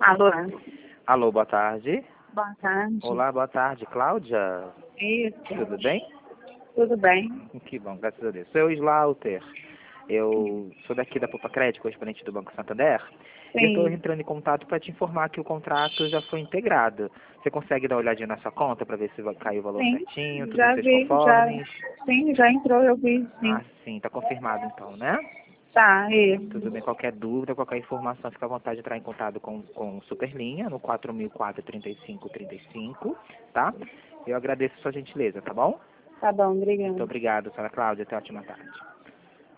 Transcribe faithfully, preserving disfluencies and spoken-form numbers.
Alô? Alô, boa tarde. Boa tarde. Olá, boa tarde. Cláudia, Isso. tudo bem? Tudo bem? Que bom, graças a Deus. Sou eu, Slaughter. Eu sou daqui da Poupa Crédito, correspondente do Banco Santander. E eu estou Sim. entrando em contato para te informar que o contrato já foi integrado. Você consegue dar uma olhadinha na sua conta para ver se vai cair o valor Sim. certinho, tudo Já seus vi, já. conformes? Sim, já entrou, eu vi, sim. Ah, sim, está confirmado então, né? Tá, Tudo isso. bem, qualquer dúvida, qualquer informação, fica à vontade de entrar em contato com, com Superlinha, no quatro mil e quatro, trinta e cinco, trinta e cinco, tá? Eu agradeço a sua gentileza, tá bom? Tá bom, Muito obrigada. obrigado, senhora Cláudia. Até a ótima tarde.